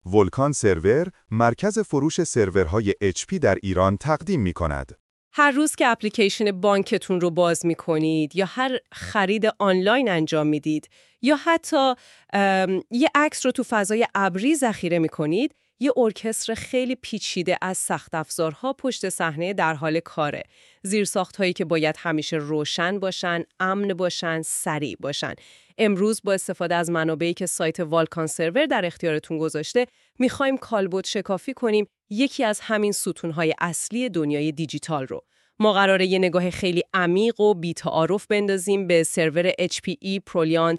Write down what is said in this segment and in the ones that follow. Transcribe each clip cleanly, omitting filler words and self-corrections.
ولکان سرور مرکز فروش سرورهای HP در ایران تقدیم می‌کند. هر روز که اپلیکیشن بانکتون رو باز می‌کنید یا هر خرید آنلاین انجام میدید یا حتی یه عکس رو تو فضای ابری ذخیره می‌کنید، یه ارکستر خیلی پیچیده از سخت افزارها پشت صحنه در حال کاره. زیرساخت‌هایی که باید همیشه روشن باشن، امن باشن، سریع باشن. امروز با استفاده از منابعی که سایت والکان سرور در اختیارتون گذاشته، می‌خوایم کالبد شکافی کنیم یکی از همین ستون‌های اصلی دنیای دیجیتال رو. ما قراره یه نگاه خیلی عمیق و بی‌تعارف بندازیم به سرور HPE ProLiant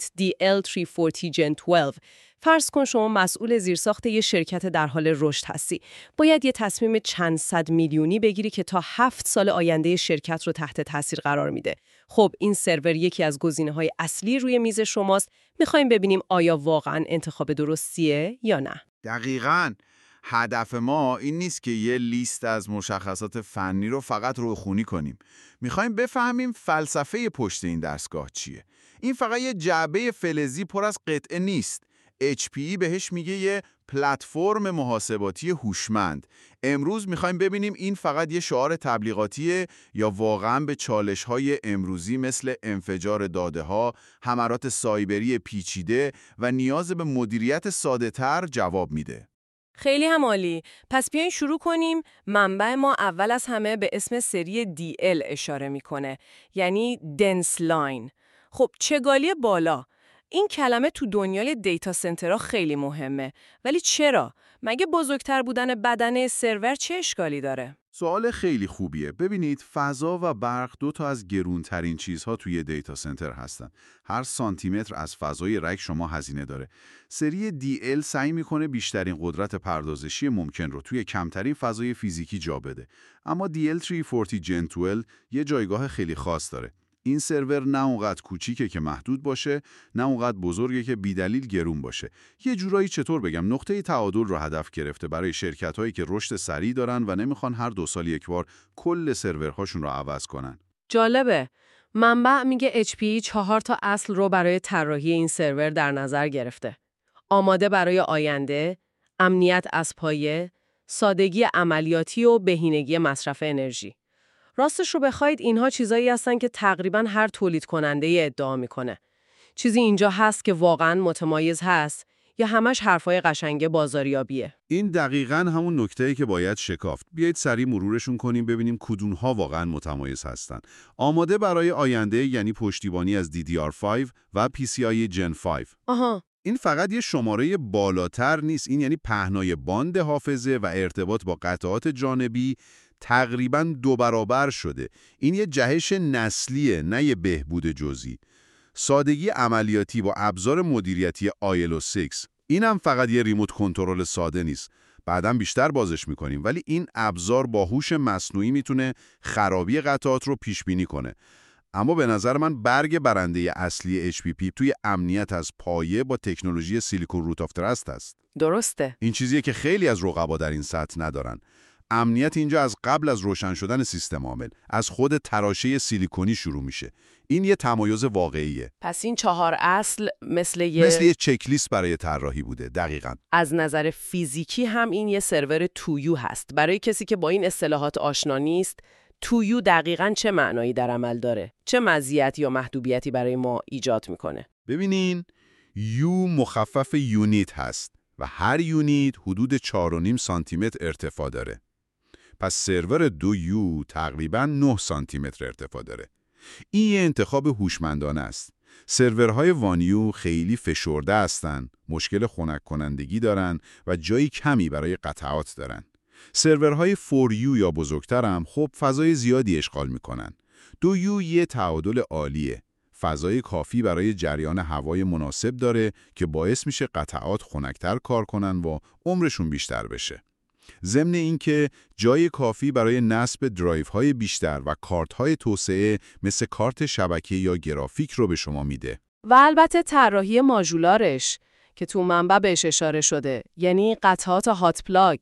DL340 Gen 12. فرض کن شما مسئول زیرساخت یه شرکت در حال رشد هستی. باید یه تصمیم چند صد میلیونی بگیری که تا 7 سال آینده شرکت رو تحت تاثیر قرار میده. خب این سرور یکی از گزینه‌های اصلی روی میز شماست. می‌خوایم ببینیم آیا واقعاً انتخاب درستیه یا نه. دقیقاً. هدف ما این نیست که یه لیست از مشخصات فنی رو فقط روخونی کنیم. میخوایم بفهمیم فلسفه پشت این دستگاه چیه. این فقط یه جعبه فلزی پر از قطعه نیست. HPE بهش میگه یه پلتفرم محاسباتی هوشمند. امروز میخوایم ببینیم این فقط یه شعار تبلیغاتیه یا واقعاً به چالش‌های امروزی مثل انفجار داده‌ها، حملات سایبری پیچیده و نیاز به مدیریت ساده‌تر جواب میده. خیلی هم عالی. پس بیاین شروع کنیم. منبع ما اول از همه به اسم سری DL اشاره میکنه. یعنی دنس لاین. خب چگالی بالا. این کلمه تو دنیای دیتا سنترها خیلی مهمه. ولی چرا؟ مگه بزرگتر بودن بدنه سرور چه اشکالی داره؟ سوال خیلی خوبیه. ببینید فضا و برق دو تا از گرونترین چیزها توی دیتا سنتر هستن. هر سانتیمتر از فضای رگ شما هزینه داره. سری DL سعی میکنه بیشترین قدرت پردازشی ممکن رو توی کمترین فضای فیزیکی جا بده. اما DL340 Gen 12 یه جایگاه خیلی خاص داره. این سرور نه اونقدر کوچیکه که محدود باشه، نه اونقدر بزرگه که بیدلیل گرون باشه. یه جورایی چطور بگم نقطه تعادل رو هدف گرفته برای شرکت‌هایی که رشد سریع دارن و نمیخوان هر 2 سال یک بار کل سرورهاشون رو عوض کنن. جالبه. منبع میگه HPE 4 تا اصل رو برای طراحی این سرور در نظر گرفته. آماده برای آینده، امنیت از پایه، سادگی عملیاتی و بهینگی مصرف انرژی. راستش رو بخواید اینها چیزایی هستن که تقریباً هر تولید کننده ادعا میکنه. چیزی اینجا هست که واقعاً متمایز هست یا همش حرفای قشنگ بازاریابیه؟ این دقیقاً همون نکته‌ای که باید شکافت. بیایید سریع مرورشون کنیم ببینیم کدوم‌ها واقعاً متمایز هستن. آماده برای آینده یعنی پشتیبانی از DDR5 و PCIe Gen 5. آها. این فقط یه شماره بالاتر نیست، این یعنی پهنای باند حافظه و ارتباط با قطعات جانبی تقریباً 2 برابر شده. این یه جهش نسلیه، نه یه بهبود جزئی. سادگی عملیاتی با ابزار مدیریتی ILO 6. اینم فقط یه ریموت کنترل ساده نیست. بعداً بیشتر بازش می‌کنیم، ولی این ابزار با هوش مصنوعی میتونه خرابی قطعات رو پیش بینی کنه. اما به نظر من برگ برنده اصلی HPP توی امنیت از پایه با تکنولوژی سیلیکون روت آف ترست است. درسته. این چیزیه که خیلی از رقبا در این سطح ندارن. امنیت اینجا از قبل از روشن شدن سیستم عامل، از خود تراشه سیلیکونی شروع میشه. این یه تمایز واقعیه. پس این 4 اصل مثل یه چکلیست برای طراحی بوده. دقیقاً. از نظر فیزیکی هم این یه سرور تویو هست. برای کسی که با این اصطلاحات آشنا نیست، تویو دقیقاً چه معنایی در عمل داره؟ چه مزیت یا محدودیتی برای ما ایجاد میکنه؟ ببینین، یو مخفف یونیت هست و هر یونیت حدود 4.5 سانتیمتر ارتفاع داره. پس سرور 2U تقریباً 9 سانتیمتر ارتفاع داره. این یه انتخاب هوشمندانه است. سرورهای وانیو خیلی فشرده هستن، مشکل خنک کنندگی دارن و جای کمی برای قطعات دارن. سرورهای 4U یا بزرگتر هم خب فضای زیادی اشغال میکنن. 2U یه تعادل عالیه. فضای کافی برای جریان هوای مناسب داره که باعث میشه قطعات خنک‌تر کار کنن و عمرشون بیشتر بشه. ضمن اینکه جای کافی برای نصب درایوهای بیشتر و کارت‌های توسعه مثل کارت شبکه یا گرافیک رو به شما میده. و البته طراحی ماژولارش که تو منبع بهش اشاره شده، یعنی قطعات هات پلاگ.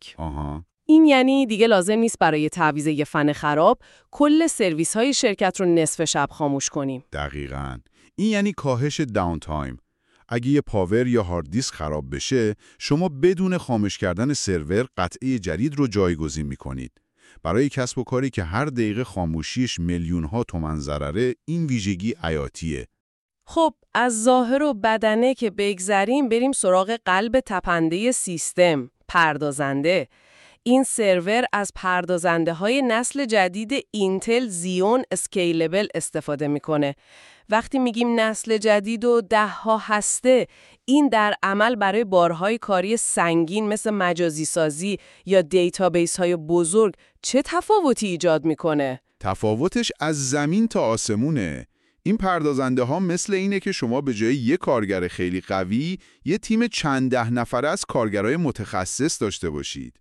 این یعنی دیگه لازم نیست برای تعویض یه فن خراب کل سرویس‌های شرکت رو نصف شب خاموش کنیم. دقیقاً. این یعنی کاهش داون تایم. اگه یه پاور یا هارد دیسک خراب بشه، شما بدون خاموش کردن سرور قطعه جدید رو جایگزین می‌کنید. برای کسب و کاری که هر دقیقه خاموشیش میلیون‌ها تومان ضرره، این ویژگی حیاتیه. خب از ظاهر و بدنه که بگذریم بریم سراغ قلب تپنده سیستم، پردازنده. این سرور از پردازنده های نسل جدید اینتل زیون اسکیلبل استفاده میکنه. وقتی میگیم نسل جدید و 10 ها هسته، این در عمل برای بارهای کاری سنگین مثل مجازی سازی یا دیتابیس های بزرگ چه تفاوتی ایجاد میکنه؟ تفاوتش از زمین تا آسمونه. این پردازنده ها مثل اینه که شما به جای یک کارگر خیلی قوی، یه تیم چند ده نفره از کارگرای متخصص داشته باشید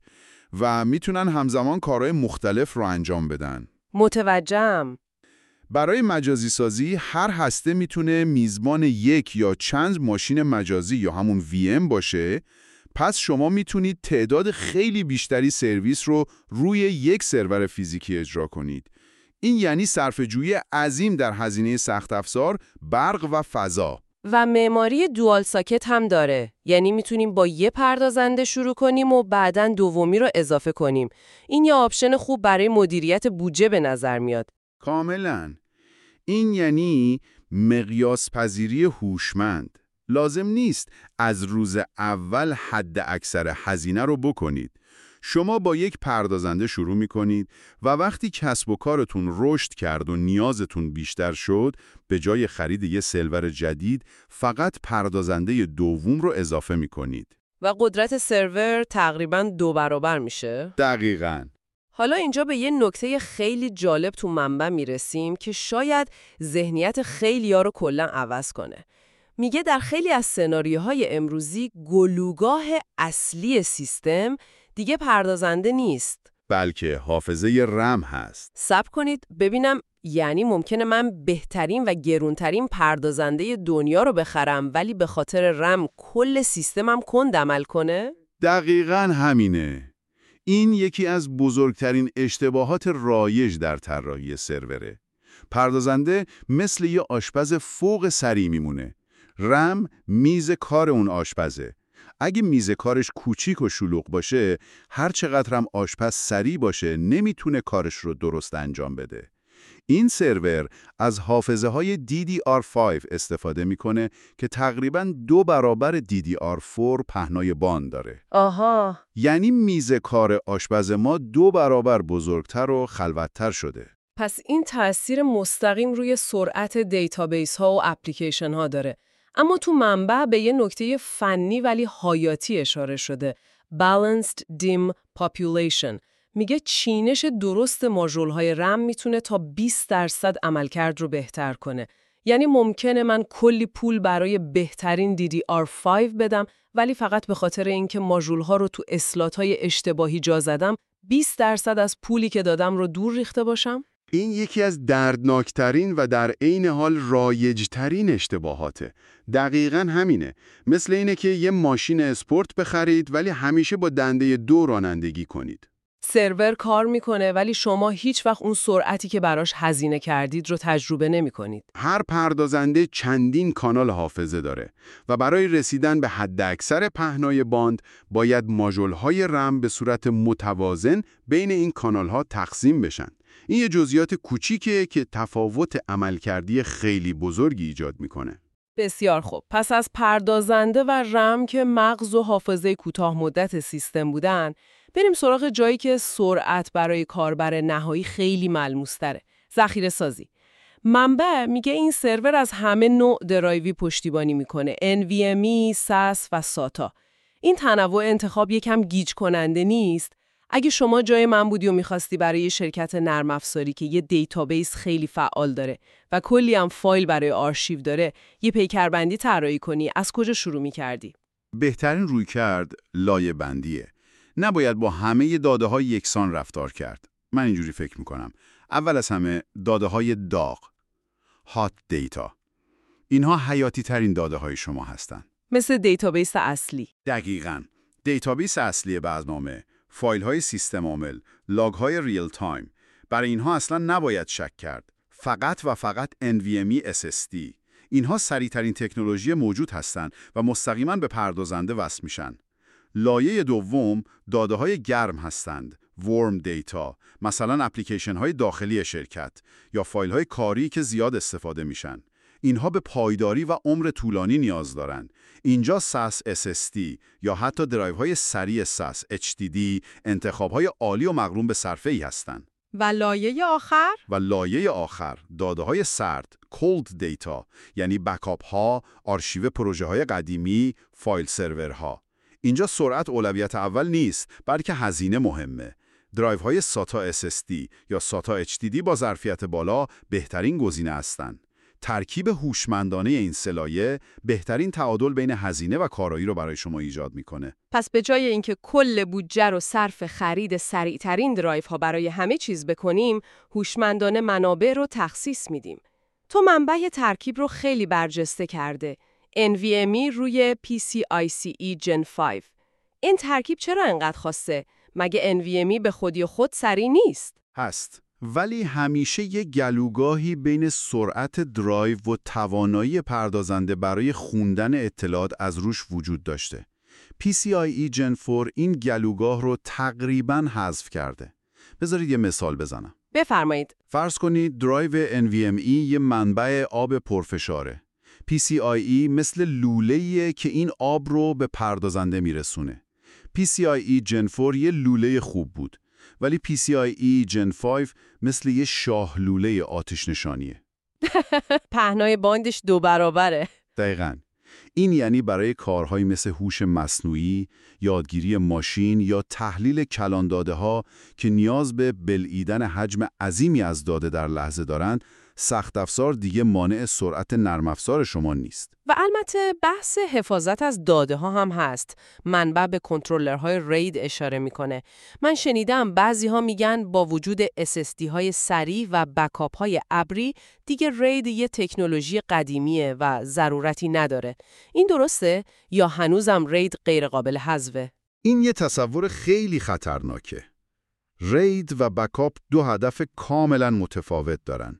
و میتونن همزمان کارهای مختلف رو انجام بدن. متوجهم. برای مجازی سازی هر هسته میتونه میزبان یک یا چند ماشین مجازی یا همون VM باشه، پس شما میتونید تعداد خیلی بیشتری سرویس رو روی یک سرور فیزیکی اجرا کنید. این یعنی صرفه‌جویی عظیم در هزینه سخت افزار، برق و فضا. و معماری دوال ساکت هم داره. یعنی میتونیم با یه پردازنده شروع کنیم و بعداً دومی رو اضافه کنیم. این یه آپشن خوب برای مدیریت بودجه به نظر میاد. کاملاً. این یعنی مقیاس پذیری هوشمند. لازم نیست از روز اول حد اکثر هزینه رو بکنید. شما با یک پردازنده شروع می کنید و وقتی کسب و کارتون رشد کرد و نیازتون بیشتر شد، به جای خرید یه سرور جدید فقط پردازنده دوم رو اضافه می کنید. و قدرت سرور تقریباً 2 برابر میشه. دقیقاً. حالا اینجا به یه نکته خیلی جالب تو منبع میرسیم که شاید ذهنیت خیلی‌ها رو کلاً عوض کنه. میگه در خیلی از سناریوهای امروزی گلوگاه اصلی سیستم دیگه پردازنده نیست، بلکه حافظه رم هست. صبر کنید ببینم، یعنی ممکنه من بهترین و گرونترین پردازنده دنیا رو بخرم ولی به خاطر رم کل سیستمم کند عمل کنه؟ دقیقاً همینه. این یکی از بزرگترین اشتباهات رایج در طراحی سروره. پردازنده مثل یه آشپز فوق سری میمونه. رم میز کار اون آشپزه. اگه میز کارش کوچیک و شلوغ باشه، هر چقدر هم آشپز سری باشه نمیتونه کارش رو درست انجام بده. این سرور از حافظه های DDR5 استفاده میکنه که تقریباً 2 برابر DDR4 پهنای باند داره. آها. یعنی میز کار آشپز ما 2 برابر بزرگتر و خلوت‌تر شده. پس این تأثیر مستقیم روی سرعت دیتابیس ها و اپلیکیشن ها داره. اما تو منبع به یه نکته فنی ولی حیاتی اشاره شده. Balanced Dim Population. میگه چینش درست ماژول های رم میتونه تا 20% عملکرد رو بهتر کنه. یعنی ممکنه من کلی پول برای بهترین DDR5 بدم ولی فقط به خاطر اینکه ماژول ها رو تو اسلات های اشتباهی جا زدم 20% از پولی که دادم رو دور ریخته باشم؟ این یکی از دردناکترین و در عین حال رایجترین اشتباهاته. دقیقاً همینه. مثل اینه که یه ماشین اسپورت بخرید ولی همیشه با دنده 2 رانندگی کنید. سرور کار میکنه ولی شما هیچ وقت اون سرعتی که براش هزینه کردید رو تجربه نمیکنید. هر پردازنده چندین کانال حافظه داره و برای رسیدن به حداکثر پهنای باند باید ماژول‌های رم به صورت متوازن بین این کانال‌ها تقسیم بشن. این یه جزئیات کوچیکه که تفاوت عملکردی خیلی بزرگی ایجاد میکنه. بسیار خوب. پس از پردازنده و رم که مغز و حافظه کوتاه مدت سیستم بودن، بریم سراغ جایی که سرعت برای کاربر نهایی خیلی ملموس تره. ذخیره سازی. منبع میگه این سرور از همه نوع درایوی پشتیبانی میکنه. NVMe، SAS و SATA. این تنوع انتخاب یکم گیج کننده نیست؟ اگه شما جای من بودی و میخواستی برای یه شرکت نرم افزاری که یه دیتابیس خیلی فعال داره و کلی هم فایل برای آرشیو داره، یه پیکربندی طراحی کنی، از کجا شروع میکردی؟ بهترین رویکرد لایه بندیه. نباید با همه داده‌های یکسان رفتار کرد. من اینجوری فکر میکنم. اول از همه داده‌های داغ. هات دیتا. اینها حیاتی ترین داده‌های شما هستن. مثل دیتابیس اصلی. دقیقاً. دیتابیس اصلی برنامه، فایل‌های سیستم عامل، لاگ‌های ریل تایم. برای اینها اصلا نباید شک کرد. فقط و فقط NVMe SSD. اینها سریع‌ترین تکنولوژی موجود هستند و مستقیما به پردازنده وصل میشن. لایه دوم داده‌های گرم هستند، ورم دیتا، مثلا اپلیکیشن‌های داخلی شرکت یا فایل‌های کاری که زیاد استفاده میشن. اینها به پایداری و عمر طولانی نیاز دارن. اینجا SAS SSD یا حتی درایوهای سریع SAS HDD انتخاب‌های عالی و مقرون به صرفه‌ای هستند. و لایه آخر؟ و لایه آخر داده‌های سرد cold data، یعنی بکاپ ها، آرشیو پروژه های قدیمی، فایل سرورها. اینجا سرعت اولویت اول نیست، بلکه هزینه مهمه. درایو های SATA SSD یا SATA HDD با ظرفیت بالا بهترین گزینه هستند. ترکیب هوشمندانه این سه لایه بهترین تعادل بین هزینه و کارایی رو برای شما ایجاد میکنه. پس به جای اینکه کل بودجه رو صرف خرید سریعترین درایو ها برای همه چیز بکنیم، هوشمندانه منابع رو تخصیص میدیم. تو منبع ترکیب رو خیلی برجسته کرده. NVMe روی PCIe Gen 5. این ترکیب چرا انقدر خاصه؟ مگه NVMe به خودی خود سریع نیست؟ هست. ولی همیشه یک گلوگاهی بین سرعت درایو و توانایی پردازنده برای خوندن اطلاعات از روش وجود داشته. PCIe Gen 4 این گلوگاه رو تقریباً حذف کرده. بذارید یه مثال بزنم. بفرمایید. فرض کنید درایو NVMe یه منبع آب پرفشاره. PCIe مثل لوله‌ایه که این آب رو به پردازنده میرسونه. PCIe Gen 4 یه لوله خوب بود. ولی PCIe Gen 5 مثل یه شاه لوله آتش نشانیه. پهنای باندش 2 برابره. دقیقاً. این یعنی برای کارهای مثل هوش مصنوعی، یادگیری ماشین یا تحلیل کلان داده‌ها که نیاز به بلعیدن حجم عظیمی از داده در لحظه دارند، سخت افزار دیگه مانع سرعت نرم افزار شما نیست. و البته بحث حفاظت از داده ها هم هست. منبع به کنترلرهای رید اشاره میکنه. من شنیدم بعضی ها میگن با وجود SSD های سریع و بکاپ های ابری دیگه رید یه تکنولوژی قدیمیه و ضرورتی نداره. این درسته یا هنوزم رید غیر قابل حذفه؟ این یه تصور خیلی خطرناکه. رید و بکاپ دو هدف کاملا متفاوت دارن.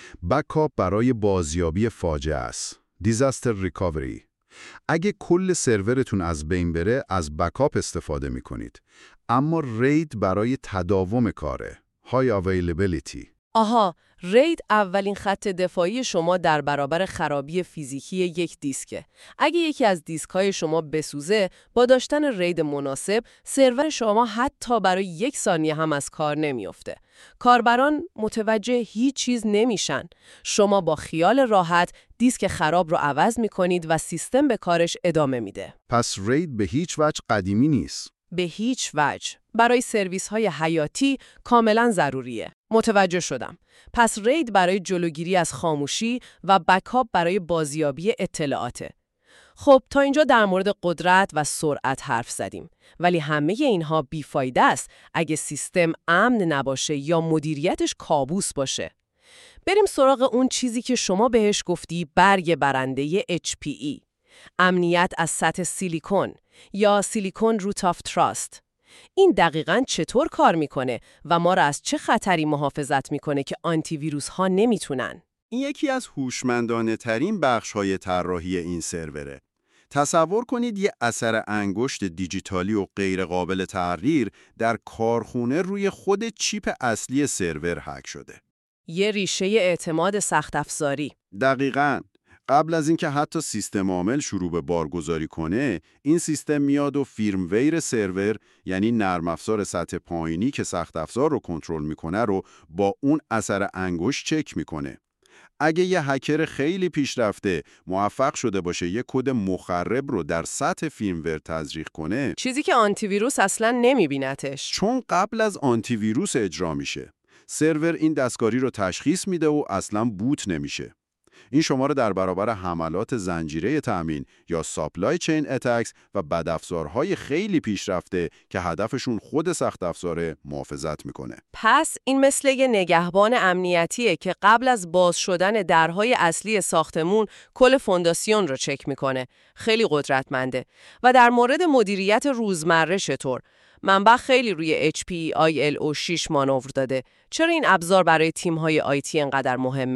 بکاپ برای بازیابی فاجعه است. دیزاستر ریکاوری. اگه کل سرورتون از بین بره، از بکاپ استفاده میکنید. اما رید برای تداوم کاره. های اویلیبیلیتی. آها، رید اولین خط دفاعی شما در برابر خرابی فیزیکی یک دیسکه. اگه یکی از دیسک‌های شما بسوزه، با داشتن رید مناسب، سرور شما حتی برای 1 ثانیه هم از کار نمیفته. کاربران متوجه هیچ چیز نمیشن. شما با خیال راحت دیسک خراب رو عوض میکنید و سیستم به کارش ادامه میده. پس رید به هیچ وجه قدیمی نیست. به هیچ وجه. برای سرویس‌های حیاتی کاملا ضروریه. متوجه شدم. پس رید برای جلوگیری از خاموشی و بکاپ برای بازیابی اطلاعاته. خب تا اینجا در مورد قدرت و سرعت حرف زدیم. ولی همه اینها بیفایده است اگه سیستم امن نباشه یا مدیریتش کابوس باشه. بریم سراغ اون چیزی که شما بهش گفتی برگ برنده HPE. امنیت از سطح سیلیکون یا سیلیکون روت آف تراست. این دقیقاً چطور کار میکنه و ما را از چه خطری محافظت میکنه که آنتی ویروس ها نمیتونن؟ این یکی از هوشمندانه ترین بخش‌های طراحی این سروره. تصور کنید یه اثر انگشت دیجیتالی و غیر قابل تغییر در کارخونه روی خود چیپ اصلی سرور هک شده. یه ریشه اعتماد سخت افزاری. دقیقاً. قبل از اینکه حتی سیستم عامل شروع به بارگذاری کنه، این سیستم میاد و فیرمویر سرور، یعنی نرم افزار سطح پایینی که سخت افزار رو کنترل میکنه رو با اون اثر انگشت چک میکنه. اگه یه هکر خیلی پیشرفته موفق شده باشه یه کد مخرب رو در سطح فیرمویر تزریق کنه، چیزی که آنتی ویروس اصلاً نمیبینتش. چون قبل از آنتی ویروس اجرا میشه، سرور این دستکاری رو تشخیص میده و اصلاً بوت نمیشه. این شما رو در برابر حملات زنجیره تأمین یا ساپلای چین اتکس و بدافزارهای خیلی پیشرفته که هدفشون خود سخت افزاره محافظت میکنه. پس این مثل یه نگهبان امنیتیه که قبل از باز شدن درهای اصلی ساختمون کل فونداسیون رو چک میکنه. خیلی قدرتمنده. و در مورد مدیریت روزمره چطور؟ منبع خیلی روی HPE ILO 6 مانور داده. چرا این ابزار برای تیم‌های آیتی انقدر مهمه؟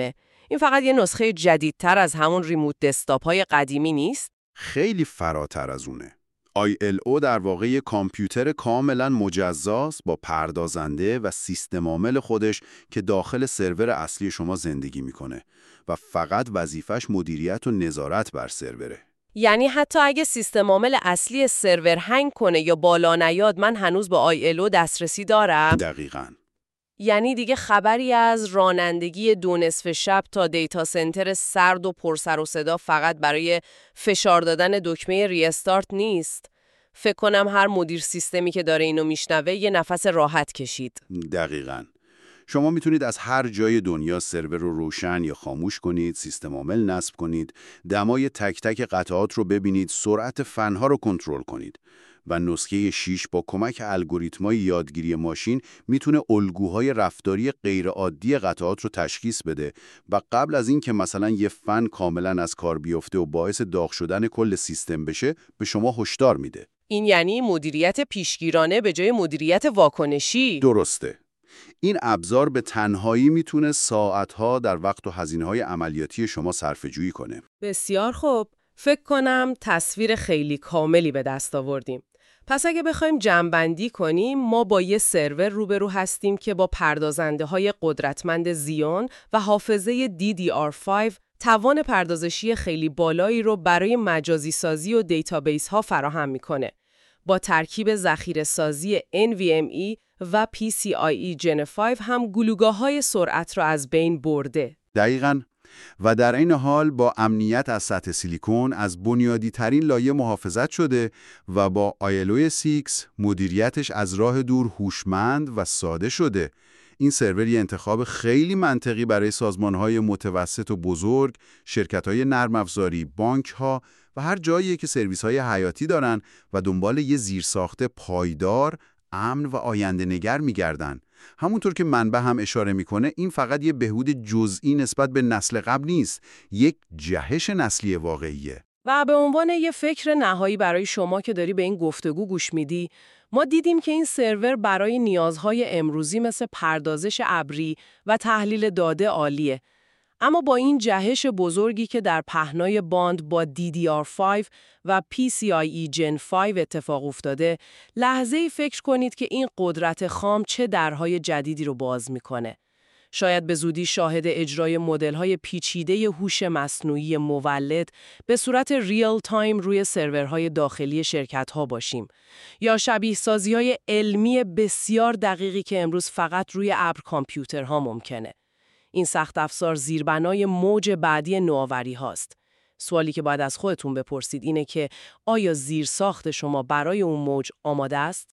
این فقط یه نسخه جدیدتر از همون ریموت دسکتاپ‌های قدیمی نیست؟ خیلی فراتر از اونه. ILO در واقع یک کامپیوتر کاملا مجزاست با پردازنده و سیستم عامل خودش که داخل سرور اصلی شما زندگی میکنه و فقط وظیفش مدیریت و نظارت بر سروره. یعنی حتی اگه سیستم عامل اصلی سرور هنگ کنه یا بالا نیاد، من هنوز به ILO دسترسی دارم؟ دقیقاً. یعنی دیگه خبری از رانندگی 2 شب تا دیتا سنتر سرد و پرسر و صدا فقط برای فشار دادن دکمه ریستارت نیست. فکر کنم هر مدیر سیستمی که داره اینو میشنوه یه نفس راحت کشید. دقیقاً. شما میتونید از هر جای دنیا سرور رو روشن یا خاموش کنید، سیستم عامل نصب کنید، دمای تک تک قطعات رو ببینید، سرعت فنها رو کنترل کنید. و نسخه 6 با کمک الگوریتم‌های یادگیری ماشین میتونه الگوهای رفتاری غیرعادی قطعات رو تشخیص بده و قبل از این که مثلا یه فن کاملا از کار بیفته و باعث داغ شدن کل سیستم بشه، به شما هشدار میده. این یعنی مدیریت پیشگیرانه به جای مدیریت واکنشی. درسته. این ابزار به تنهایی میتونه ساعتها در وقت و هزینه‌های عملیاتی شما صرفه‌جویی کنه. بسیار خوب. فکر کنم تصویر خیلی کاملی به دست آوردیم. پس اگه بخوایم جمع‌بندی کنیم، ما با یه سرور روبرو هستیم که با پردازنده‌های قدرتمند زیون و حافظه DDR5 توان پردازشی خیلی بالایی رو برای مجازی سازی و دیتابیس ها فراهم میکنه. با ترکیب ذخیره سازی NVMe و PCIe Gen 5 هم گلوگاه‌های سرعت رو از بین برده. دقیقاً. و در این حال با امنیت از سطح سیلیکون از بنیادی ترین لایه محافظت شده و با ILO 6 مدیریتش از راه دور هوشمند و ساده شده. این سرور یه انتخاب خیلی منطقی برای سازمان‌های متوسط و بزرگ، شرکت‌های نرم افزاری، بانک‌ها و هر جایی که سرویس‌های حیاتی دارن و دنبال یه زیرساخت پایدار، امن و آینده‌نگر می‌گردن. همونطور که منبع هم اشاره میکنه، این فقط یه بهبود جزئی نسبت به نسل قبل نیست، یک جهش نسلی واقعیه. و به عنوان یه فکر نهایی برای شما که داری به این گفتگو گوش میدی، ما دیدیم که این سرور برای نیازهای امروزی مثل پردازش ابری و تحلیل داده عالیه. اما با این جهش بزرگی که در پهنای باند با DDR5 و PCIe Gen 5 اتفاق افتاده، لحظه‌ای فکر کنید که این قدرت خام چه درهای جدیدی رو باز میکنه. شاید به زودی شاهد اجرای مدل‌های پیچیده هوش مصنوعی مولد به صورت ریل تایم روی سرورهای داخلی شرکت‌ها باشیم، یا شبیه سازی‌های علمی بسیار دقیقی که امروز فقط روی ابر کامپیوترها ممکنه. این سخت افزار زیربنای موج بعدی نوآوری هاست. سوالی که باید از خودتون بپرسید اینه که آیا زیرساخت شما برای اون موج آماده است؟